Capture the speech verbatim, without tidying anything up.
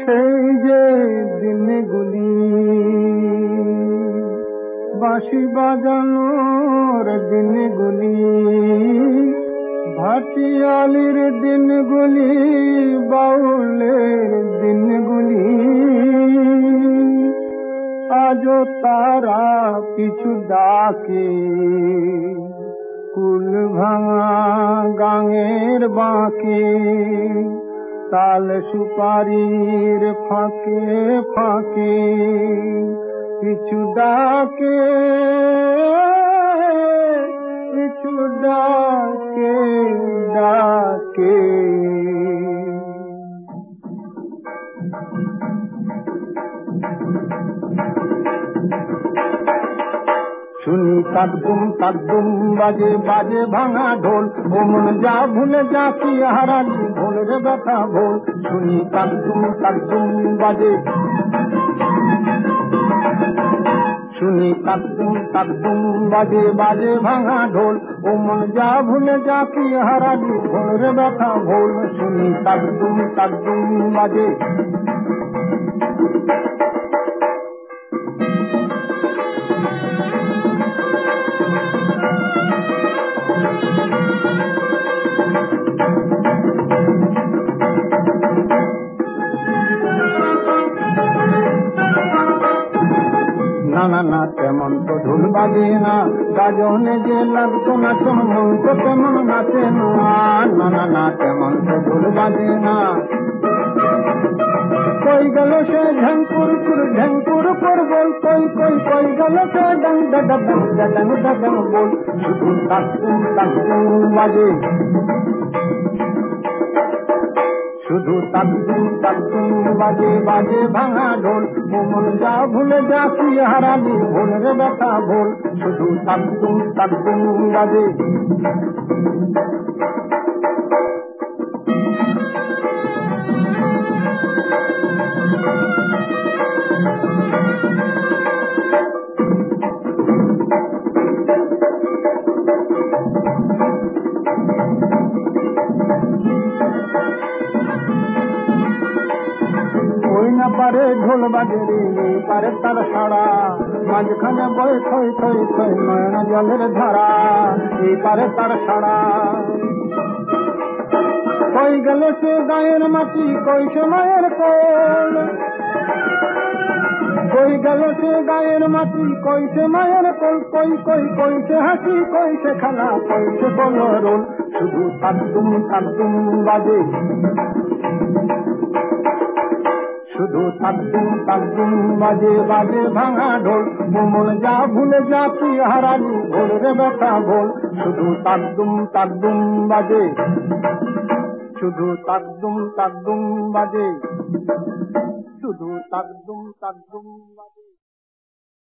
সেই যে দিনগুলি বাঁশি বাজানোর দিনগুলি, ভাটিয়ালির দিনগুলি, বাউলের দিনগুলি, আজও তারা পিছু ডাকে কুল ভাঙা গাঙের বাঁকে, তাল সুপারির ফাঁকে ফাঁকে পিছু ডাকে, পিছু ডাকে ডাকে। শুনি তাকদুম তাকদুম বাজে বাজে ভাঙা ঢোল, ও মন যা ভুলে যা কি হারালি ভোলের ব্যথা ভোল। শুনি তাকদুম তাকদুম বাজে, শুনি তাকদুম তাকদুম বাজে বাজে ভাঙা ঢোল, ও মন যা ভুলে যা কি হারালি ভোলের ব্যথা ভোল। শুনি তাকদুম তাকদুম বাজে। না না না তেমন তো ঢোল বাজে না, গাজনে যে লাগতো না তেমন তো তেমন নাচে না। না না না তেমন তো ঢোল বাজে না। কই গেল সে ঝঙ্কুর কুর ঝঙ্কুর কুর বল, কই কই কই গেল সে ডং ডং ডং ডং ডং বল। শুধু তাকদুম তাকদুম বাজে, শুধু তাকদুম তাকদুম বাজে বাজে ভাঙা ঢোল, ও মন যা ভুলে যা কি হারালি ভোলের ব্যথা ভোল। শুধু তাকদুম তাকদুম বাজে। ওই না পারে ঢোল বাজে রে, পারে তার সাড়া, মাঝখানে বই থই থই থই নয়না জলের ধারা, এই পারে তার সাড়া। কই গেল সে গায়ের মাটি, কই সে মায়ের কোল, কই গেল সে গায়ের মাটি, কই সে মায়ের কোল, কই কই কই সে হাসি, কই সে খেলা, কই সে বলরোল। শুধু তাকদুম তাকদুম বাজে, শুধু তাকদুম তাকদুম বাজে বাজে ভাঙা ঢোল, ও মন যা ভুলে যা কি হারালি ভোলের ব্যথা ভোল। শুধু তাকদুম তাকদুম বাজে, শুধু তাকদুম তাকদুম বাজে, শুধু তাকদুম তাকদুম বাজে।